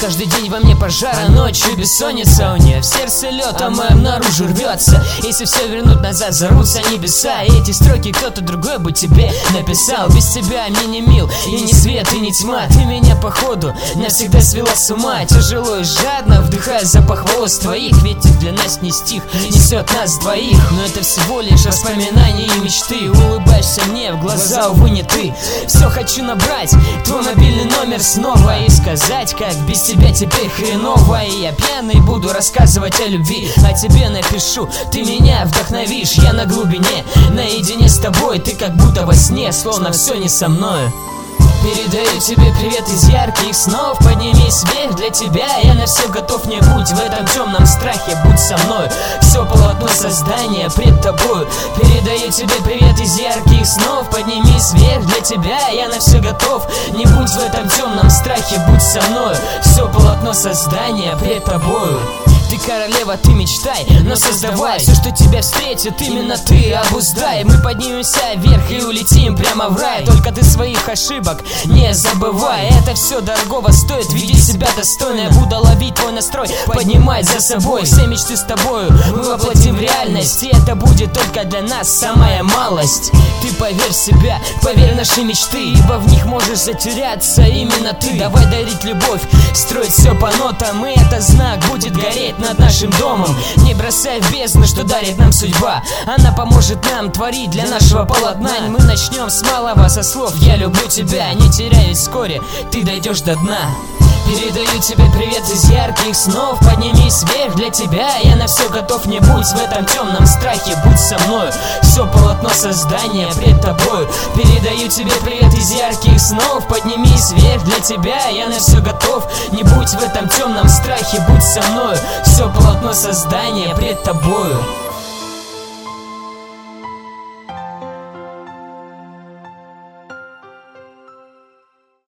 Каждый день во мне пожар, а ночью бессонница. У нее в сердце лед, а моем наружу рвется. Если все вернуть назад, зарвутся небеса. И эти строки кто-то другой бы тебе написал. Без тебя мне не мил, и не свет, и не тьма. Ты меня походу навсегда свела с ума. Тяжело и жадно вдыхая запах волос твоих. Ведь для нас не стих, несет нас двоих. Но это всего лишь воспоминания и мечты. Улыбаешься мне в глаза, увы, не ты. Все хочу набрать твой мобильный номер снова и сказать, как без тебя теперь хреново. И я пьяный буду рассказывать о любви, а тебе напишу, ты меня вдохновишь. Я на глубине, наедине с тобой. Ты как будто во сне, словно все не со мною. Передаю тебе привет из ярких снов. Поднимись вверх, для тебя я на все готов. Не будь в этом темном страхе, будь со мной. Все полотно создания пред тобою. Передаю тебе привет из ярких снов. Поднимись вверх, для тебя я на все готов. Не будь в этом темном страхе, будь со мной. Все полотно создания пред тобою. Ты королева, ты мечтай, но создавай все, что тебя встретит, именно ты обуздай. Мы поднимемся вверх и улетим прямо в рай. Только ты своих ошибок не забывай. Это все дорогого стоит, веди себя достойно. Я буду ловить твой настрой, поднимать за собой. Все мечты с тобою мы воплотим в реальность. И это будет только для нас самая малость. Ты поверь в себя, поверь в наши мечты, ибо в них можешь затеряться именно ты. Давай дарить любовь, строить все по нотам. И это знак будет гореть над нашим домом. Не бросай в бездну, что дарит нам судьба. Она поможет нам творить для нашего полотна. Мы начнем с малого, со слов «Я люблю тебя». Не теряюсь, вскоре ты дойдешь до дна. Передаю тебе привет из ярких снов. Поднимись вверх, для тебя я на все готов. Не будь в этом темном страхе, будь со мной. Все полотно создания пред тобою. Передаю тебе привет из ярких снов. Поднимись вверх, для тебя я на все готов. Не будь в этом темном страхе, будь со мной. Все полотно создания пред тобою.